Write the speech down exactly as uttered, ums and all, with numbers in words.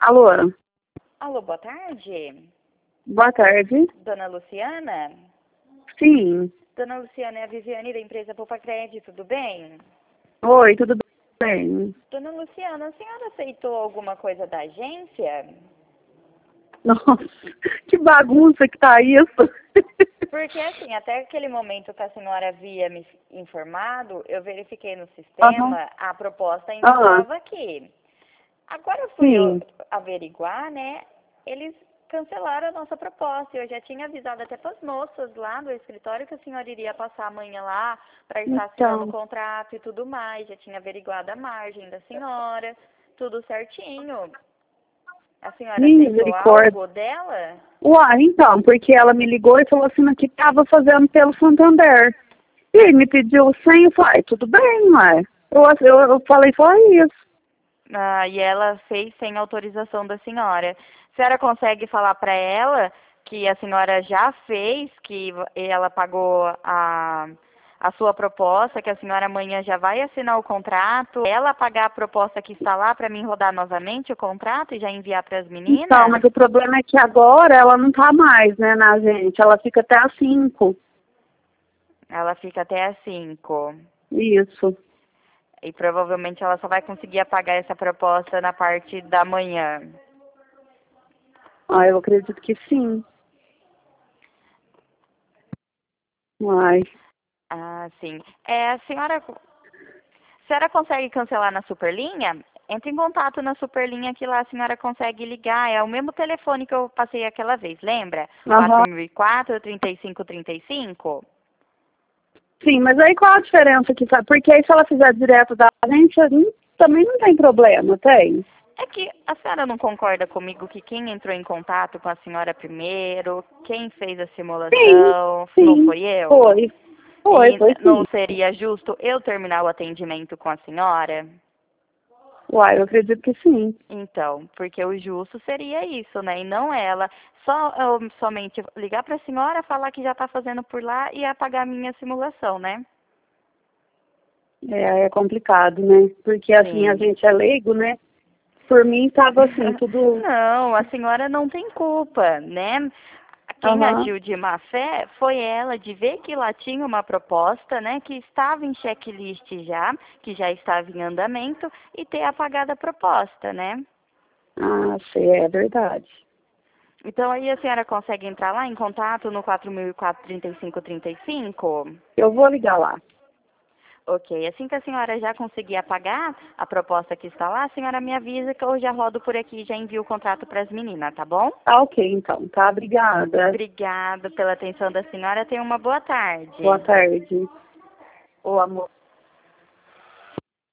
Alô? Alô, boa tarde. Boa tarde. Dona Luciana? Sim. Dona Luciana, é a Viviane da empresa Poupa Crédito, tudo bem? Oi, tudo bem? Dona Luciana, a senhora aceitou alguma coisa da agência? Nossa, que bagunça que tá isso. Porque, assim, até aquele momento que a senhora havia me informado, eu verifiquei no sistema, Aham. a proposta ainda Ah, estava aqui. Agora eu fui eu sim. averiguar, né? Eles cancelaram a nossa proposta. Eu já tinha avisado até para as moças lá do escritório que a senhora iria passar amanhã lá para estar assinando o Então, contrato e tudo mais. Já tinha averiguado a margem da senhora, tudo certinho. A senhora aceitou misericórdia. algo dela? Uai, então, porque ela me ligou e falou assim que tava fazendo pelo Santander. E me pediu o senha, eu falei, tudo bem, mas eu, eu, eu falei, foi isso. Ah, e ela fez sem autorização da senhora. A senhora consegue falar para ela que a senhora já fez, que ela pagou a, a sua proposta, que a senhora amanhã já vai assinar o contrato, ela pagar a proposta que está lá para mim rodar novamente o contrato e já enviar para as Então, meninas? mas o problema é que agora ela não tá mais, né, na gente. Ela fica até às cinco. Ela fica até às cinco. Isso. E provavelmente ela só vai conseguir apagar essa proposta na parte da manhã. Ah, eu acredito que sim. Mas, Ah, sim. É, a senhora A senhora consegue cancelar na Superlinha? Entre em contato na Superlinha que lá a senhora consegue ligar. É o mesmo telefone que eu passei aquela vez, lembra? aham. quatro mil e quatro, trinta e cinco trinta e cinco? Sim, mas aí qual a diferença que faz? Porque aí se ela fizer direto da gente, hum, também não tem problema, tem? É que a senhora não concorda comigo que quem entrou em contato com a senhora primeiro, quem fez a Sim, simulação, não sim. foi eu? Foi. Foi, E foi sim. não seria justo eu terminar o atendimento com a senhora? Uai, eu acredito que sim. Então, porque o justo seria isso, né? E não ela. Só eu somente ligar para a senhora, falar que já está fazendo por lá e apagar a minha simulação, né? É, é complicado, né? Porque assim, a Sim. gente é leigo, né? Por mim tava assim, tudo. Não, a senhora não tem culpa, né? Quem Aham. agiu de má fé foi ela de ver que lá tinha uma proposta, né, que estava em checklist já, que já estava em andamento, e ter apagado a proposta, né? Ah, sei, é verdade. Então aí a senhora consegue entrar lá em contato no quatro mil e quatro, trinta e cinco trinta e cinco? Eu vou ligar lá. Ok, assim que a senhora já conseguir apagar a proposta que está lá, a senhora me avisa que eu já rodo por aqui e já envio o contrato para as meninas, tá bom? Tá ok, então, tá? Obrigada. Obrigada pela atenção da senhora. Tenha uma boa Boa tarde. tarde. Ô, amor.